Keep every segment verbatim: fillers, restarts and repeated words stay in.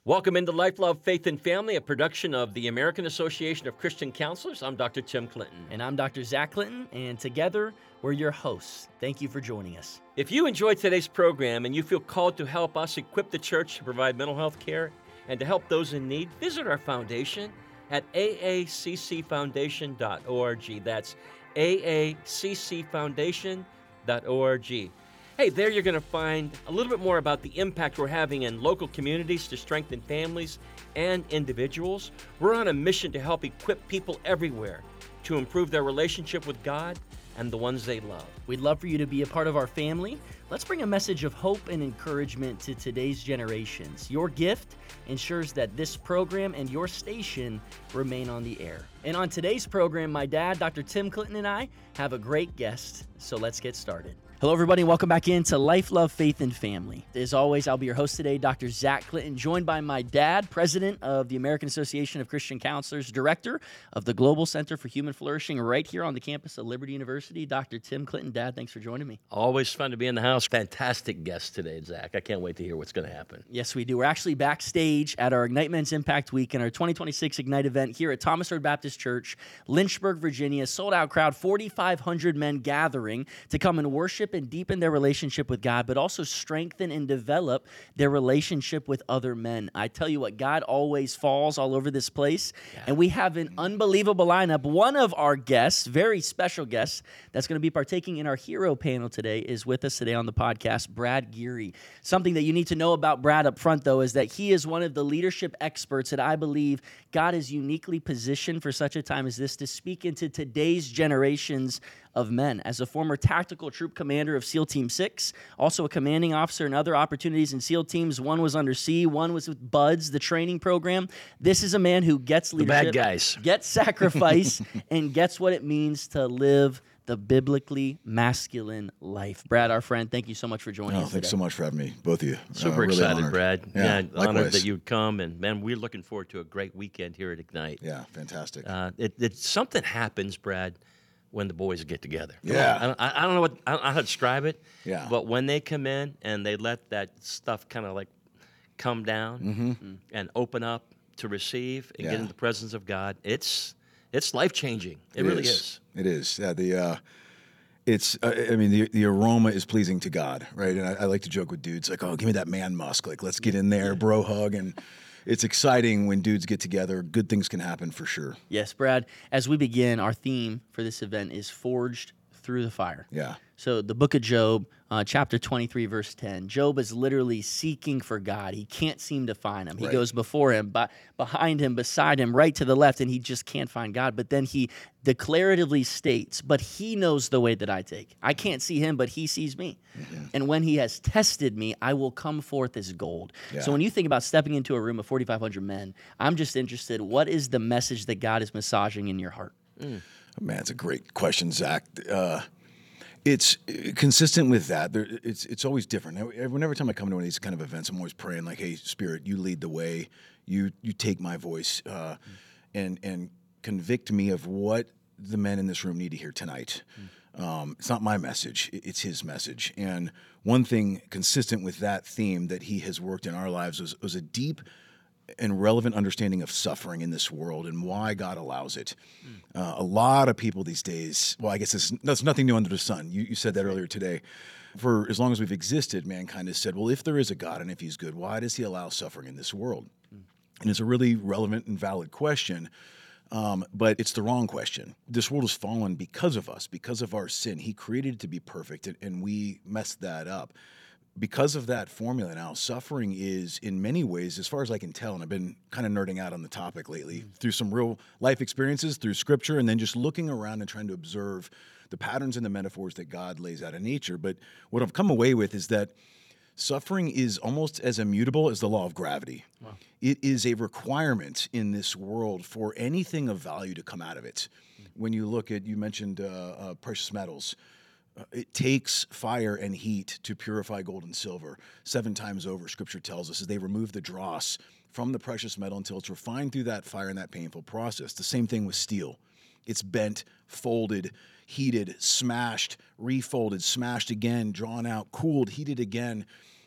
Welcome into Life, Love, Faith, and Family, a production of the American Association of Christian Counselors. I'm Doctor Tim Clinton. And I'm Doctor Zach Clinton, and together we're your hosts. Thank you for joining us. If you enjoyed today's program and you feel called to help us equip the church to provide mental health care and to help those in need, visit our foundation at a a c c foundation dot org. That's a a c c foundation dot org. Hey, there you're going to find a little bit more about the impact we're having in local communities to strengthen families and individuals. We're on a mission to help equip people everywhere to improve their relationship with God and the ones they love. We'd love for you to be a part of our family. Let's bring a message of hope and encouragement to today's generations. Your gift ensures that this program and your station remain on the air. And on today's program, my dad, Doctor Tim Clinton, and I have a great guest, so let's get started. Hello, everybody, and welcome back into Life, Love, Faith, and Family. As always, I'll be your host today, Doctor Zach Clinton, joined by my dad, President of the American Association of Christian Counselors, Director of the Global Center for Human Flourishing right here on the campus of Liberty University, Doctor Tim Clinton. Dad, thanks for joining me. Always fun to be in the house. Fantastic guest today, Zach. I can't wait to hear what's going to happen. Yes, we do. We're actually backstage at our Ignite Men's Impact Week and our twenty twenty-six Ignite event here at Thomas Road Baptist Church, Lynchburg, Virginia. Sold-out crowd, forty-five hundred men gathering to come and worship and deepen their relationship with God, but also strengthen and develop their relationship with other men. I tell you what, God always falls all over this place, yeah. And we have an unbelievable lineup. One of our guests, very special guests, that's going to be partaking in our hero panel today is with us today on the podcast, Brad Geary. Something that you need to know about Brad up front, though, is that he is one of the leadership experts that I believe God is uniquely positioned for such a time as this to speak into today's generations of men. As a former tactical troop commander of SEAL Team six, also a commanding officer in other opportunities in SEAL Teams. One was under sea, one was with BUDS, the training program. This is a man who gets leadership, the bad guys, gets sacrifice, and gets what it means to live the biblically masculine life. Brad, our friend, thank you so much for joining oh, us Thanks today. so much for having me, both of you. Super uh, really excited, honored. Brad. Yeah, yeah likewise. Honored that you'd come, and man, we're looking forward to a great weekend here at Ignite. Yeah, fantastic. Uh, it, it something happens, Brad, when the boys get together. Come yeah. on. I, I don't know what I don't know how to describe it. Yeah. But when they come in and they let that stuff kind of like come down mm-hmm. and open up to receive and yeah. get in the presence of God, it's it's life changing. It, it really is. is. It is. Yeah. The uh, it's. Uh, I mean, the the aroma is pleasing to God, right? And I, I like to joke with dudes like, "Oh, give me that man musk. Like, let's get in there, yeah. bro hug." And it's exciting when dudes get together. Good things can happen for sure. Yes, Brad. As we begin, our theme for this event is Forged Through the Fire. Yeah. So the book of Job, uh, chapter twenty-three, verse ten. Job is literally seeking for God. He can't seem to find him. He right. goes before him, but behind him, beside him, right to the left, and he just can't find God. But then he declaratively states, but he knows the way that I take. I can't see him, but he sees me. Mm-hmm. And when he has tested me, I will come forth as gold. Yeah. So when you think about stepping into a room of forty-five hundred men, I'm just interested, what is the message that God is massaging in your heart? Mm. Man, it's a great question, Zach. Uh, It's consistent with that. There, it's it's always different. Whenever time I come to one of these kind of events, I'm always praying like, "Hey, Spirit, you lead the way. You you take my voice, uh, mm. and and convict me of what the men in this room need to hear tonight." Mm. Um, it's not my message; it's His message. And one thing consistent with that theme that He has worked in our lives was, was a deep and relevant understanding of suffering in this world and why God allows it. Mm. Uh, a lot of people these days, well, I guess it's, that's nothing new under the sun. You, you said that earlier today. For as long as we've existed, mankind has said, well, if there is a God and if He's good, why does He allow suffering in this world? Mm. And it's a really relevant and valid question, um, but it's the wrong question. This world has fallen because of us, because of our sin. He created it to be perfect, and, and we messed that up. Because of that formula now, suffering is in many ways, as far as I can tell, and I've been kind of nerding out on the topic lately, mm. through some real life experiences, through scripture, and then just looking around and trying to observe the patterns and the metaphors that God lays out in nature. But what I've come away with is that suffering is almost as immutable as the law of gravity. Wow. It is a requirement in this world for anything of value to come out of it. Mm. When you look at, you mentioned uh, uh, precious metals. Uh, it takes fire and heat to purify gold and silver. Seven times over, Scripture tells us, as they remove the dross from the precious metal until it's refined through that fire and that painful process. The same thing with steel. It's bent, folded, heated, smashed, refolded, smashed again, drawn out, cooled, heated again.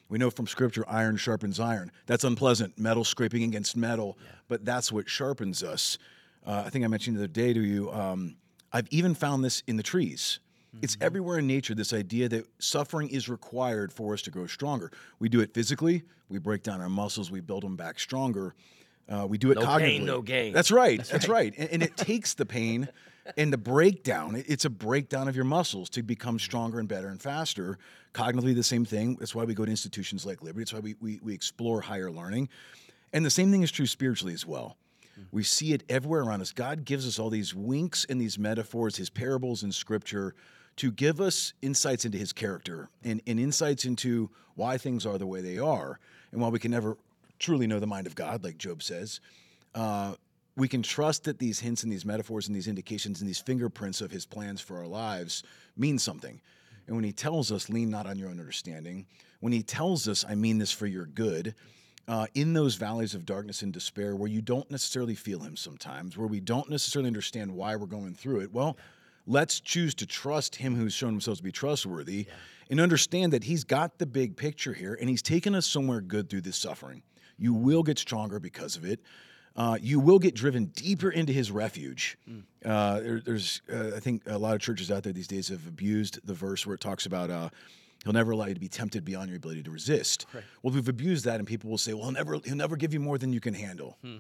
We know from Scripture, iron sharpens iron. That's unpleasant, metal scraping against metal, yeah. but that's what sharpens us. Uh, I think I mentioned the other day to you, um, I've even found this in the trees. Mm-hmm. It's everywhere in nature, this idea that suffering is required for us to grow stronger. We do it physically. We break down our muscles. We build them back stronger. Uh, we do it no cognitively. Pain, no gain. That's right. That's, That's right. right. And, and it takes the pain and the breakdown. It, it's a breakdown of your muscles to become stronger and better and faster. Cognitively, the same thing. That's why we go to institutions like Liberty. That's why we, we, we explore higher learning. And the same thing is true spiritually as well. Mm-hmm. We see it everywhere around us. God gives us all these winks and these metaphors, his parables in Scripture, to give us insights into his character and, and insights into why things are the way they are. And while we can never truly know the mind of God, like Job says, uh, we can trust that these hints and these metaphors and these indications and these fingerprints of his plans for our lives mean something. And when he tells us, lean not on your own understanding, when he tells us, I mean this for your good, uh, in those valleys of darkness and despair where you don't necessarily feel him sometimes, where we don't necessarily understand why we're going through it, well, let's choose to trust him who's shown himself to be trustworthy yeah. and understand that he's got the big picture here and he's taken us somewhere good through this suffering. You will get stronger because of it. Uh, you will get driven deeper into his refuge. Mm. Uh, there, there's, uh, I think, a lot of churches out there these days have abused the verse where it talks about uh, he'll never allow you to be tempted beyond your ability to resist. Right. Well, we've abused that, and people will say, "Well, he'll never, he'll never give you more than you can handle." Hmm.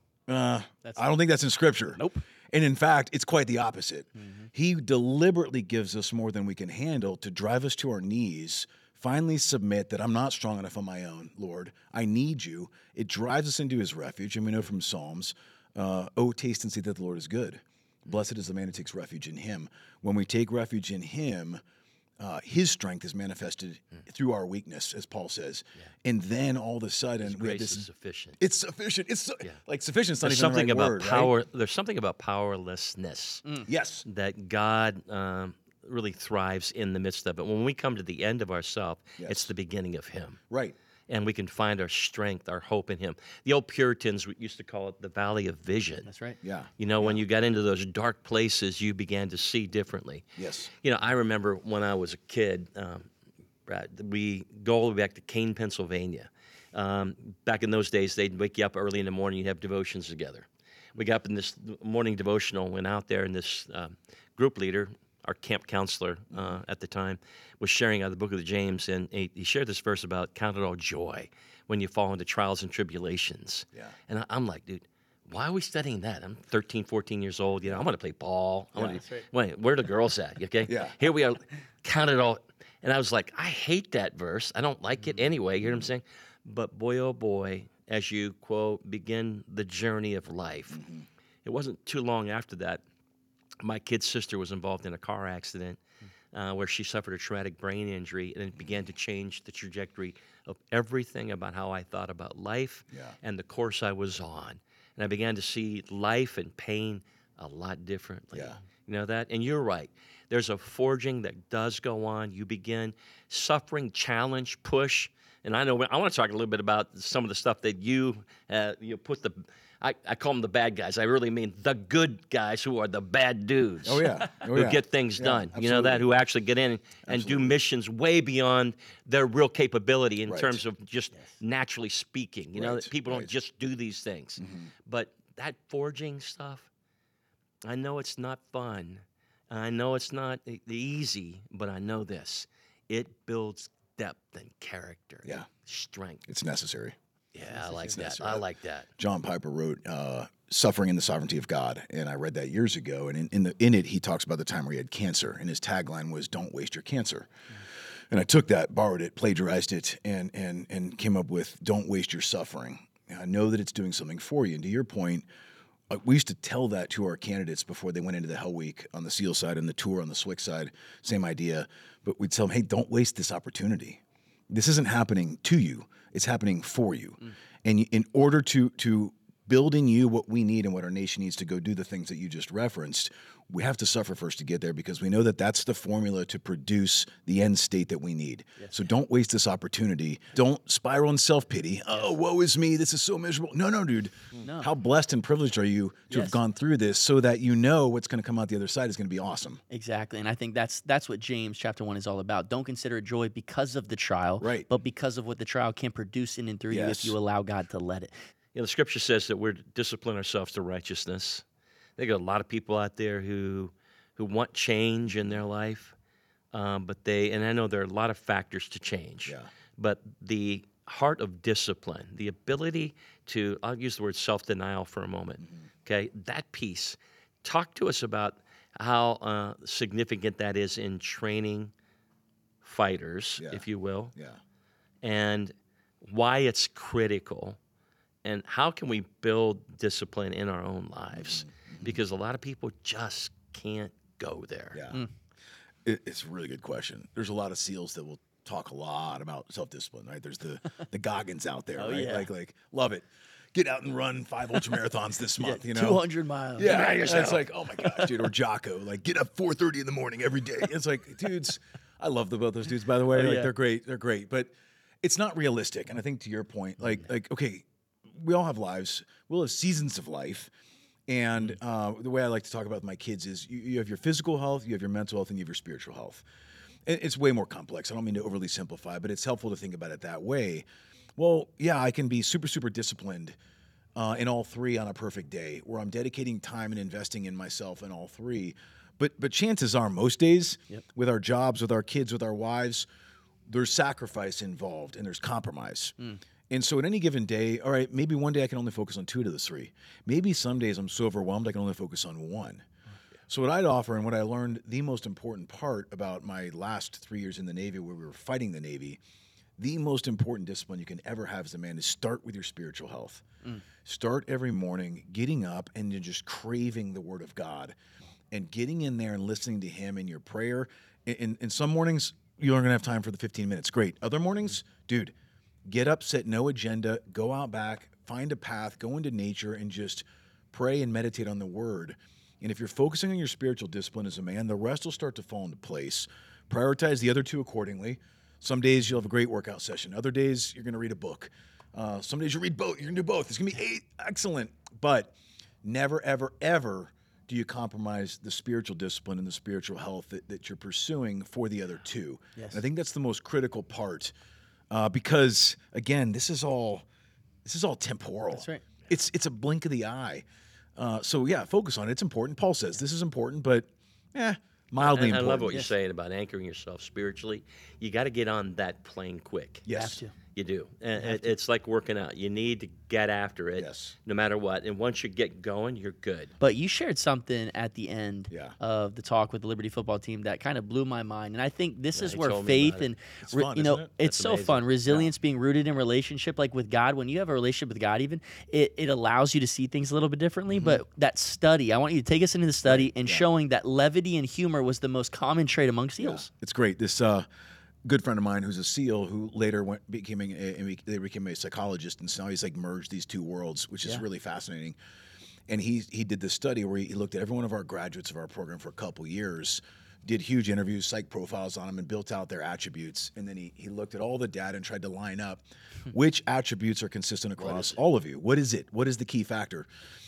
Uh, I don't think that's in Scripture. Nope. And in fact, it's quite the opposite. Mm-hmm. He deliberately gives us more than we can handle to drive us to our knees. Finally submit that I'm not strong enough on my own, Lord. I need you. It drives us into his refuge. And we know from Psalms, uh, oh, taste and see that the Lord is good. Blessed is the man who takes refuge in him. When we take refuge in him, uh, his strength is manifested mm. through our weakness, as Paul says. Yeah. And then all of a sudden, his we have grace this, is sufficient. It's sufficient. It's so, yeah. like sufficient. It's not there's even something the right about word, power. Right? There's something about powerlessness. Mm. Yes. That God um, really thrives in the midst of it. When we come to the end of ourselves, yes. it's the beginning of him. Right. And we can find our strength, our hope in him. The old Puritans used to call it the valley of vision. That's right. Yeah. You know, yeah. when you got into those dark places, you began to see differently. Yes. You know, I remember when I was a kid, um, we go all the way back to Kane, Pennsylvania. Um, back in those days, they'd wake you up early in the morning, you'd have devotions together. We got up in this morning devotional, went out there, and this um, group leader, our camp counselor uh, at the time, was sharing out of the book of the James, and he, he shared this verse about count it all joy when you fall into trials and tribulations. Yeah. And I, I'm like, dude, why are we studying that? I'm thirteen, fourteen years old. You know, I'm going to play ball. I Yeah, wanna, that's right. wait, where are the girls at? Okay? Yeah. Here we are, count it all. And I was like, I hate that verse. I don't like it anyway. You hear what I'm saying? But boy, oh boy, as you, quote, begin the journey of life, mm-hmm. it wasn't too long after that, my kid's sister was involved in a car accident uh, where she suffered a traumatic brain injury, and it began to change the trajectory of everything about how I thought about life yeah. and the course I was on. And I began to see life and pain a lot differently. Yeah. You know that? And you're right. There's a forging that does go on. You begin suffering, challenge, push. And I know I want to talk a little bit about some of the stuff that you uh, you put the I, I call them the bad guys. I really mean the good guys who are the bad dudes. Oh yeah, oh, who yeah. get things yeah, done. Absolutely. You know that, who actually get in and Absolutely. do missions way beyond their real capability in Right. terms of just Yes. naturally speaking. You know Right, that people right. don't just do these things. Mm-hmm. But that forging stuff, I know it's not fun. I know it's not e- easy, but I know this. It builds depth and character, Yeah. strength. It's necessary. Yeah, I like It's that. necessary. I like that. John Piper wrote uh, "Suffering in the Sovereignty of God," and I read that years ago. And in in, the, in it, he talks about the time where he had cancer, and his tagline was "Don't waste your cancer." Mm. And I took that, borrowed it, plagiarized it, and and and came up with "Don't waste your suffering." And I know that it's doing something for you. And to your point, uh, we used to tell that to our candidates before they went into the Hell Week on the SEAL side and the tour on the S W I C side. Same idea, but we'd tell them, "Hey, don't waste this opportunity. This isn't happening to you; it's happening for you." Mm. And in order to to build in you what we need and what our nation needs to go do the things that you just referenced, we have to suffer first to get there because we know that that's the formula to produce the end state that we need. Yes. So don't waste this opportunity. Don't spiral in self-pity. Yes. Oh, woe is me. This is so miserable. No, no, dude. No. How blessed and privileged are you to yes. have gone through this so that you know what's going to come out the other side is going to be awesome. Exactly. And I think that's that's what James chapter one is all about. Don't consider it joy because of the trial, right. but because of what the trial can produce in and through yes. you if you allow God to let it. You know, the scripture says that we're to discipline ourselves to righteousness. There got a lot of people out there who who want change in their life, um, but they, and I know there are a lot of factors to change, yeah. but the heart of discipline, the ability to, I'll use the word self-denial for a moment, mm-hmm. okay, that piece. Talk to us about how uh, significant that is in training fighters, yeah. if you will, yeah. and why it's critical, and how can we build discipline in our own lives, mm-hmm. because a lot of people just can't go there. Yeah, mm. it, it's a really good question. There's a lot of SEALs that will talk a lot about self-discipline, right? There's the the Goggins out there, oh, right? Yeah. Like, like love it. Get out and run five ultra marathons this month. Yeah, you know, two hundred miles. Yeah, it's like, oh my gosh, dude. Or Jocko, like get up four thirty in the morning every day. It's like, dudes, I love the, both those dudes. By the way, oh, like yeah. they're great. They're great, but it's not realistic. And I think to your point, like, yeah. like okay, we all have lives. We'll have seasons of life. And uh, the way I like to talk about with my kids is you, you have your physical health, you have your mental health, and you have your spiritual health. And it's way more complex. I don't mean to overly simplify, but it's helpful to think about it that way. Well, yeah, I can be super, super disciplined uh, in all three on a perfect day where I'm dedicating time and investing in myself in all three. But but chances are most days yep. with our jobs, with our kids, with our wives, there's sacrifice involved and there's compromise. Mm. And so at any given day, all right, maybe one day I can only focus on two to the three. Maybe some days I'm so overwhelmed I can only focus on one. Yeah. So what I'd offer and what I learned, the most important part about my last three years in the Navy where we were fighting the Navy, the most important discipline you can ever have as a man is start with your spiritual health. Mm. Start every morning getting up and then just craving the Word of God and getting in there and listening to Him in your prayer. In, in, in some mornings, you're going to have time for the fifteen minutes. Great. Other mornings, dude, get up, set no agenda, go out back, find a path, go into nature, and just pray and meditate on the Word. And if you're focusing on your spiritual discipline as a man, the rest will start to fall into place. Prioritize the other two accordingly. Some days you'll have a great workout session. Other days you're going to read a book. Uh, some days you read both. You're going to do both. It's going to be eight. Excellent. But never, ever, ever do you compromise the spiritual discipline and the spiritual health that, that you're pursuing for the other two. Yes. And I think that's the most critical part. Uh, because again, this is all this is all temporal. That's right. It's it's a blink of the eye. Uh, so yeah, focus on it. It's important. Paul says this is important, but eh, mildly I, I important. love what yes. you're saying about anchoring yourself spiritually. You got to get on that plane quick. Yes. You have to. You do. And it, it's like working out. You need to get after it Yes. no matter what. And once you get going, you're good. But you shared something at the end Yeah. of the talk with the Liberty football team that kind of blew my mind. And I think this Yeah, is he where told me faith about it. and, It's re- fun, you know, isn't it? it's That's so amazing. fun. Resilience being rooted in relationship, like with God. When you have a relationship with God, even, it, it allows you to see things a little bit differently. Mm-hmm. But that study, I want you to take us into the study and Yeah. showing that levity and humor was the most common trait among SEALs. It's great. This uh, good friend of mine who's a SEAL who later went became a, a, they became a psychologist, and so now he's like merged these two worlds, which is Yeah. really fascinating. And he he did this study where he, he looked at every one of our graduates of our program for a couple years, did huge interviews, psych profiles on them, and built out their attributes. And then he he looked at all the data and tried to line up which attributes are consistent across all of you. What is it? What is the key factor?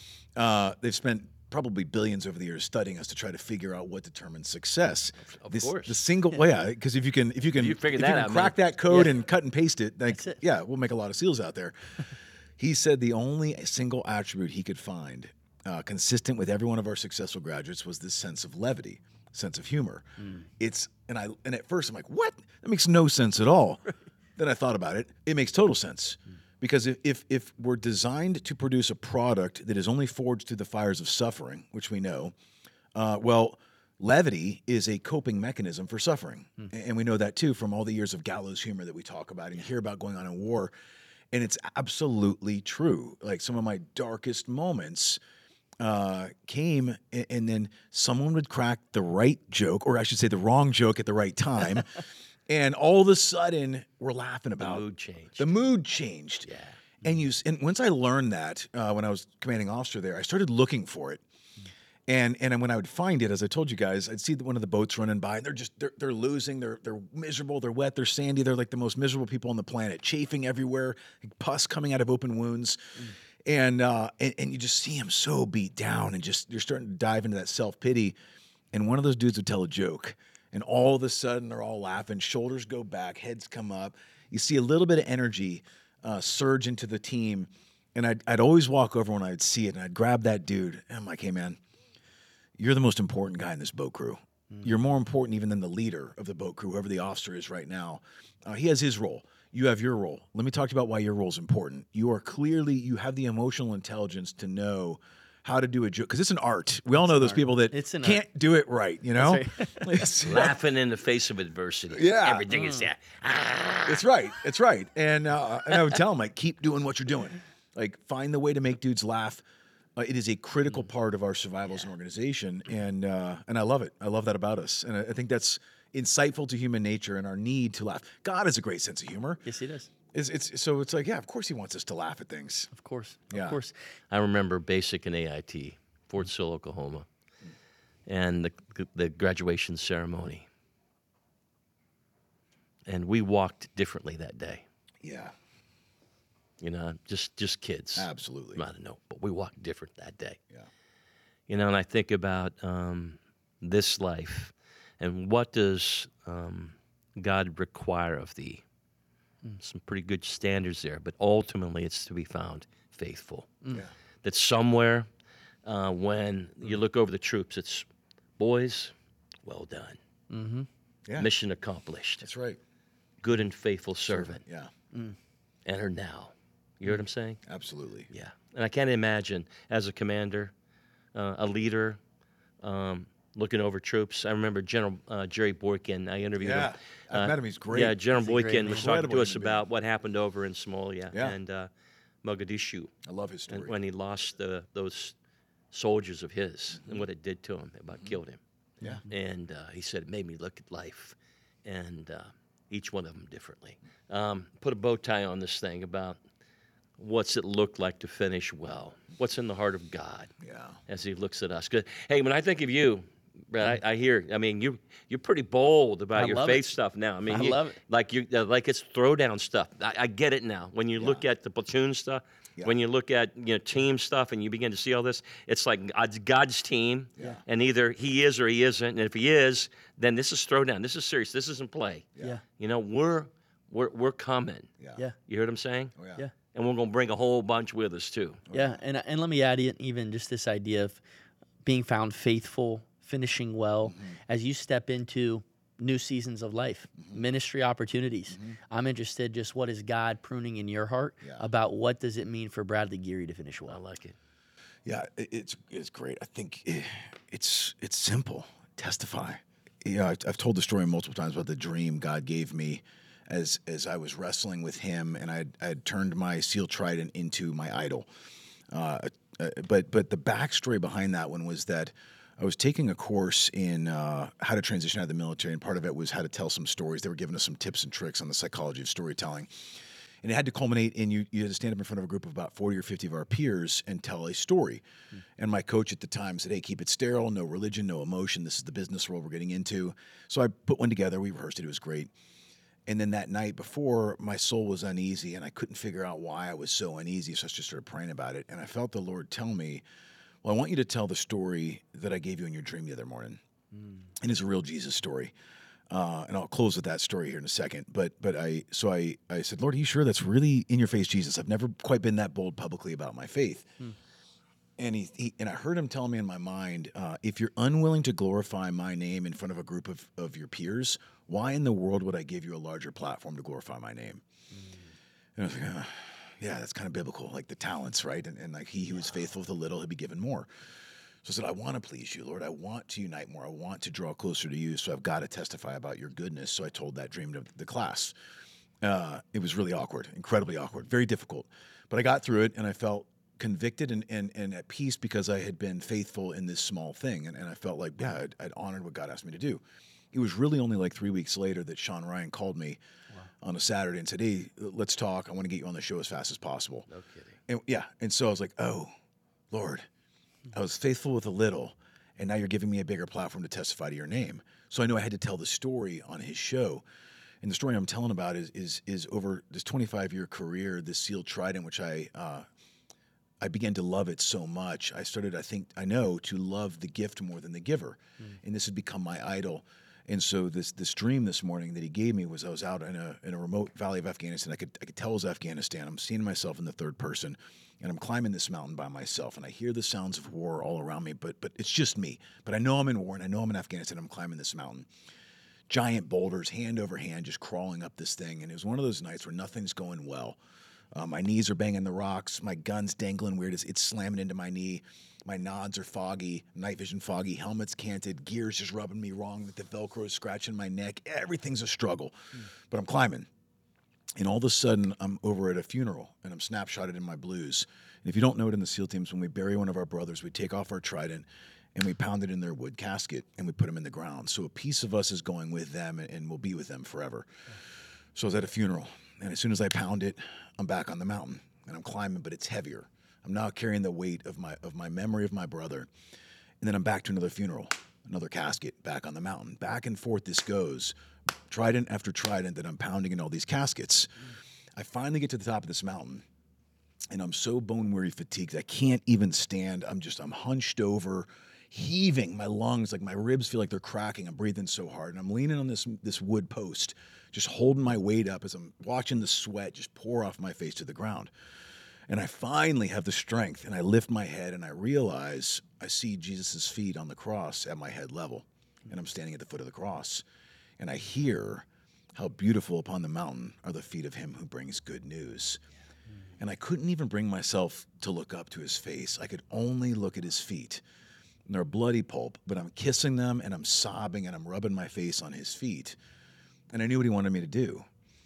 Uh, they've spent probably billions over the years studying us to try to figure out what determines success. Of this, course. the single, well, yeah, because if you can, if you can, You figure if that you can out, crack man. that code Yeah. and cut and paste it, like, That's it. yeah, we'll make a lot of SEALs out there. He said the only single attribute he could find uh, consistent with every one of our successful graduates was this sense of levity, sense of humor. Mm. It's and I and at first I'm like, what? That makes no sense at all. Then I thought about it. It makes total sense. Mm. Because if, if if we're designed to produce a product that is only forged through the fires of suffering, which we know, uh, well, levity is a coping mechanism for suffering. Mm. And we know that too from all the years of gallows humor that we talk about and hear about going on in war. And it's absolutely true. Like some of my darkest moments uh, came and, and then someone would crack the right joke, or I should say the wrong joke at the right time. And all of a sudden, we're laughing about The mood changed. The mood changed. Yeah. And you s- and once I learned that uh, when I was commanding officer there, I started looking for it. And and when I would find it, as I told you guys, I'd see one of the boats running by, and they're just they're they're losing, they're they're miserable, they're wet, they're sandy, they're like the most miserable people on the planet, chafing everywhere, like pus coming out of open wounds, mm. and, uh, and and you just see them so beat down, and just you're starting to dive into that self pity, and one of those dudes would tell a joke, and all of a sudden they're all laughing, shoulders go back, heads come up, you see a little bit of energy uh, surge into the team, and I'd I'd always walk over when I'd see it, and I'd grab that dude, and I'm like, hey man. You're the most important guy in this boat crew. Mm. You're more important even than the leader of the boat crew, whoever the officer is right now. Uh, he has his role. You have your role. Let me talk to you about why your role is important. You are clearly, you have the emotional intelligence to know how to do a joke. Because it's an art. We all it's know those art. people that it's can't art. do it right, you know? Right. Laughing in the face of adversity. Yeah. Everything mm. is there. Ah. It's right. It's right. And, uh, and I would tell them, like, keep doing what you're doing. Like, find the way to make dudes laugh. Uh, it is a critical part of our survival as an organization, and uh, and I love it. I love that about us, and I, I think that's insightful to human nature and our need to laugh. God has a great sense of humor. Yes, He does. It's, it's so it's like yeah, of course He wants us to laugh at things. Of course, yeah. of course. I remember basic and A I T, Fort Sill, Oklahoma, and the the graduation ceremony, and we walked differently that day. Yeah. You know, just just kids. Absolutely. I don't know, but we walked different that day. Yeah. You know, and I think about um, this life, and what does um, God require of thee? Mm. Some pretty good standards there, but ultimately it's to be found faithful. Mm. Yeah. That somewhere, uh, when you look over the troops, it's, boys, well done. Mm-hmm. Yeah. Mission accomplished. That's right. Good and faithful servant. servant. Yeah. Mm. Enter now. You hear what I'm saying? Absolutely. Yeah. And I can't imagine, as a commander, uh, a leader, um, looking over troops. I remember General uh, Jerry Boykin. I interviewed yeah. him. I've uh, met him. He's great. Yeah, General He's a Boykin great was man. talking to us Incredible about what happened over in Somalia Yeah. and uh, Mogadishu. I love his story. And when he lost the, those soldiers of his mm-hmm. and what it did to him, about mm-hmm. killed him. Yeah. And uh, he said it made me look at life, and uh, each one of them differently. Um, put a bow tie on this thing about what's it look like to finish well? What's in the heart of God yeah. as He looks at us? 'Cause, hey, when I think of you, Brad, I, I hear. I mean, you you're pretty bold about I your love faith it. stuff now. I mean, I you, love it. Like you, uh, like it's throwdown stuff. I, I get it now. When you Yeah. look at the platoon stuff, Yeah. when you look at you know team stuff, and you begin to see all this, it's like God's, God's team, Yeah. and either He is or He isn't. And if He is, then this is throwdown. This is serious. This isn't play. Yeah. Yeah. You know, we're we're we're coming. Yeah. Yeah. You hear what I'm saying? Oh, yeah. Yeah. And we're gonna bring a whole bunch with us too. Yeah, and and let me add in even just this idea of being found faithful, finishing well, Mm-hmm. as you step into new seasons of life, Mm-hmm. ministry opportunities. Mm-hmm. I'm interested just what is God pruning in your heart Yeah. about what does it mean for Bradley Geary to finish I well. like it. Yeah, it- it's it's great. I think it, it's it's simple. Testify. Yeah, I've, I've told the story multiple times about the dream God gave me as as I was wrestling with Him, and I I had turned my seal trident into my idol. Uh, uh, but but the backstory behind that one was that I was taking a course in uh, how to transition out of the military, and part of it was how to tell some stories. They were giving us some tips and tricks on the psychology of storytelling. And it had to culminate in you, you had to stand up in front of a group of about forty or fifty of our peers and tell a story. Mm. And my coach at the time said, hey, keep it sterile, no religion, no emotion. This is the business world we're getting into. So I put one together. We rehearsed it. It was great. And then that night before, my soul was uneasy, and I couldn't figure out why I was so uneasy. So I just started praying about it. And I felt the Lord tell me, well, I want you to tell the story that I gave you in your dream the other morning. Mm. And it's a real Jesus story. Uh, and I'll close with that story here in a second. But but I so I, I said, Lord, are you sure that's really in your face, Jesus? I've never quite been that bold publicly about my faith. Hmm. And he, he and I heard him tell me in my mind, uh, if you're unwilling to glorify my name in front of a group of, of your peers, why in the world would I give you a larger platform to glorify my name? Hmm. And I was like, uh, yeah, that's kind of biblical, like the talents, right? And, and like he who is faithful with a little, he'll be given more. So I said, I want to please you, Lord. I want to unite more. I want to draw closer to you. So I've got to testify about your goodness. So I told that dream to the class. Uh, it was really awkward, incredibly awkward, very difficult. But I got through it, and I felt convicted and, and, and at peace because I had been faithful in this small thing. And, and I felt like, yeah, I'd, I'd honored what God asked me to do. It was really only like three weeks later that Sean Ryan called me wow. on a Saturday and said, hey, let's talk. I want to get you on the show as fast as possible. No kidding. And yeah. And so I was like, oh, Lord, I was faithful with a little, and now you're giving me a bigger platform to testify to your name. So I knew I had to tell the story on his show. And the story I'm telling about is is is over this twenty-five year career, this Seal Trident, which I uh, I began to love it so much. I started, I think, I know, to love the gift more than the giver. Mm. And this had become my idol. And so this this dream this morning that he gave me was I was out in a in a remote valley of Afghanistan. I could I could tell it was Afghanistan. I'm seeing myself in the third person, and I'm climbing this mountain by myself. And I hear the sounds of war all around me, but but it's just me. But I know I'm in war, and I know I'm in Afghanistan. I'm climbing this mountain. Giant boulders, hand over hand, just crawling up this thing. And it was one of those nights where nothing's going well. Uh, my knees are banging the rocks. My gun's dangling weird. It's, it's slamming into my knee. My nods are foggy, night vision foggy, helmet's canted, gear's just rubbing me wrong, the Velcro's scratching my neck. Everything's a struggle. Mm. But I'm climbing. And all of a sudden, I'm over at a funeral, and I'm snapshotted in my blues. And if you don't know it in the SEAL teams, when we bury one of our brothers, we take off our trident, and we pound it in their wood casket, and we put them in the ground. So a piece of us is going with them, and, and will be with them forever. Yeah. So I was at a funeral, and as soon as I pound it, I'm back on the mountain, and I'm climbing, but it's heavier. I'm now carrying the weight of my of my memory of my brother, and then I'm back to another funeral, another casket, back on the mountain. Back and forth this goes, trident after trident that I'm pounding in all these caskets. Mm. I finally get to the top of this mountain, and I'm so bone-weary fatigued, I can't even stand. I'm just, I'm hunched over, heaving, my lungs, like my ribs feel like they're cracking. I'm breathing so hard, and I'm leaning on this this wood post, just holding my weight up as I'm watching the sweat just pour off my face to the ground. And I finally have the strength, and I lift my head, and I realize I see Jesus' feet on the cross at my head level, and I'm standing at the foot of the cross, and I hear how beautiful upon the mountain are the feet of him who brings good news. Yeah. And I couldn't even bring myself to look up to his face. I could only look at his feet. And they're bloody pulp, but I'm kissing them, and I'm sobbing, and I'm rubbing my face on his feet. And I knew what he wanted me to do.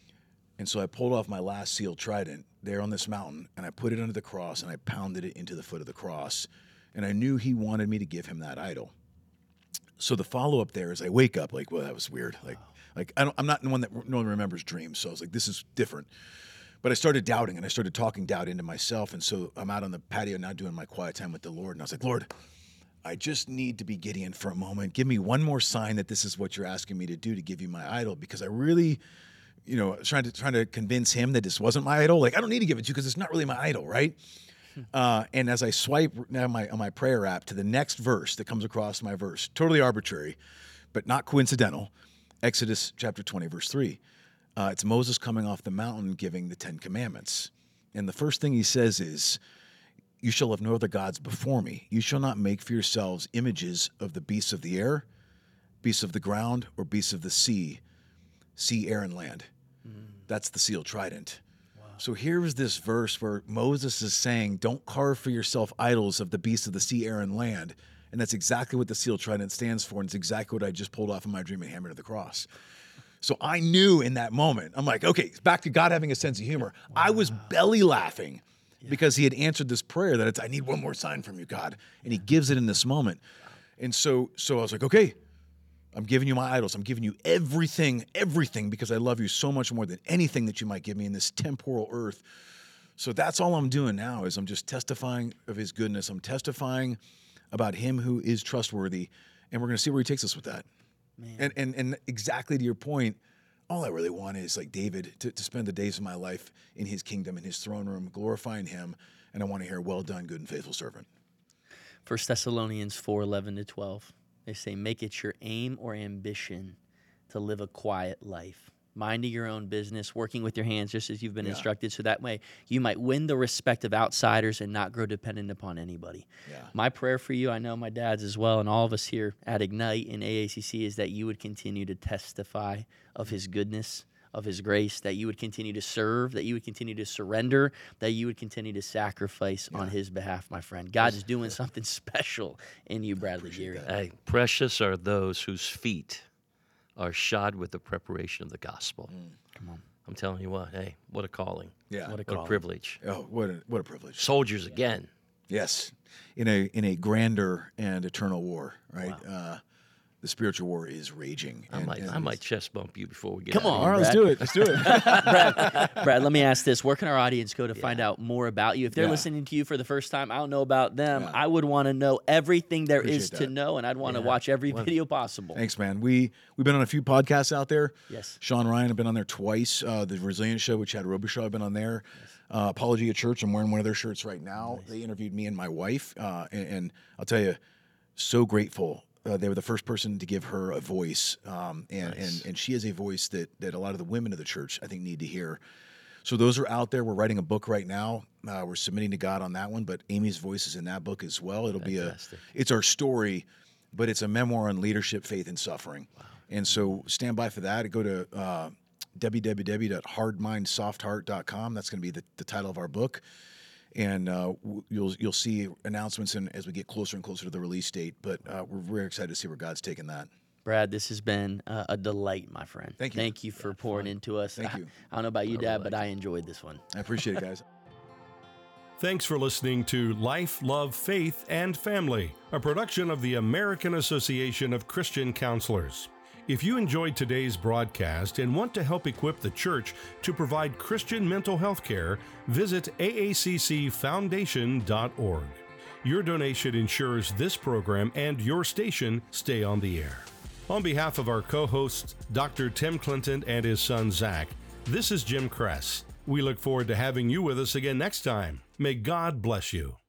And so I pulled off my last SEAL trident there on this mountain, and I put it under the cross, and I pounded it into the foot of the cross. And I knew he wanted me to give him that idol. So the follow-up there is I wake up like, well, that was weird. Like, like I don't, I'm not the one that normally remembers dreams, so I was like, this is different. But I started doubting, and I started talking doubt into myself. And so I'm out on the patio now doing my quiet time with the Lord, and I was like, Lord, I just need to be Gideon for a moment. Give me one more sign that this is what you're asking me to do to give you my idol, because I really... you know, trying to trying to convince him that this wasn't my idol. Like, I don't need to give it to you because it's not really my idol, right? Uh, and as I swipe now my on my prayer app to the next verse that comes across my verse, totally arbitrary, but not coincidental, Exodus chapter twenty, verse three. Uh, it's Moses coming off the mountain giving the Ten Commandments. And the first thing he says is, you shall have no other gods before me. You shall not make for yourselves images of the beasts of the air, beasts of the ground, or beasts of the sea, sea, air, and land. That's the SEAL trident. Wow. So here is this verse where Moses is saying, don't carve for yourself idols of the beasts of the sea, air, and land. And that's exactly what the SEAL trident stands for. And it's exactly what I just pulled off in my dream and hammered to the cross. So I knew in that moment, I'm like, okay, back to God having a sense of humor. Wow. I was belly laughing yeah. because he had answered this prayer that it's, I need one more sign from you, God. And he gives it in this moment. And so, so I was like, okay, I'm giving you my idols. I'm giving you everything, everything, because I love you so much more than anything that you might give me in this temporal earth. So that's all I'm doing now is I'm just testifying of his goodness. I'm testifying about him who is trustworthy, and we're going to see where he takes us with that. Man. And, and and exactly to your point, all I really want is, like David, to, to spend the days of my life in his kingdom, in his throne room, glorifying him, and I want to hear, well done, good and faithful servant. First Thessalonians four, eleven to twelve. They say, make it your aim or ambition to live a quiet life, minding your own business, working with your hands just as you've been yeah. instructed, so that way you might win the respect of outsiders and not grow dependent upon anybody. Yeah. My prayer for you, I know my dad's as well, and all of us here at Ignite in A A C C, is that you would continue to testify of his goodness, of his grace, that you would continue to serve, that you would continue to surrender, that you would continue to sacrifice yeah. on his behalf, my friend. God's doing something special in you, Bradley Geary. Hey, precious are those whose feet are shod with the preparation of the gospel. Mm. Come on. I'm telling you what, hey, what a calling. Yeah. What a, what a privilege. Oh, what a what a privilege. Soldiers again. Yes. In a in a grander and eternal war, right? Wow. Uh, the spiritual war is raging. I And- might, and I might chest bump you before we get Come out of on, All right, let's Brad. do it. Let's do it. Brad, Brad, let me ask this. Where can our audience go to find out more about you? If they're Yeah. listening to you for the first time, I don't know about them. Yeah. I would want to know everything there is Appreciate to that. know, and I'd want to Yeah. watch every Well, video possible. Thanks, man. We we've been on a few podcasts out there. Yes. Sean Ryan, I've been on there twice. Uh, the Resilient Show, which had Robichaud, I've been on there. Uh, Apologia Church, I'm wearing one of their shirts right now. They interviewed me and my wife, uh, and, and I'll tell you, so grateful. Uh, they were the first person to give her a voice, um, and, Nice. and and she has a voice that that a lot of the women of the church, I think, need to hear. So those are out there. We're writing a book right now. Uh, we're submitting to God on that one, but Amy's voice is in that book as well. It'll Fantastic. be a, it's our story, but it's a memoir on leadership, faith, and suffering. Wow. And so stand by for that. Go to uh, w w w dot hard mind soft heart dot com. That's going to be the, the title of our book. And uh, w- you'll you'll see announcements and as we get closer and closer to the release date. But uh, we're very excited to see where God's taking that. Brad, this has been uh, a delight, my friend. Thank you. Thank you for pouring into us. Thank I, you. I don't know about you, What a Dad, but legend. I enjoyed this one. I appreciate it, guys. Thanks for listening to Life, Love, Faith, and Family, a production of the American Association of Christian Counselors. If you enjoyed today's broadcast and want to help equip the church to provide Christian mental health care, visit A A C C foundation dot org. Your donation ensures this program and your station stay on the air. On behalf of our co-hosts, Doctor Tim Clinton and his son Zach, this is Jim Kress. We look forward to having you with us again next time. May God bless you.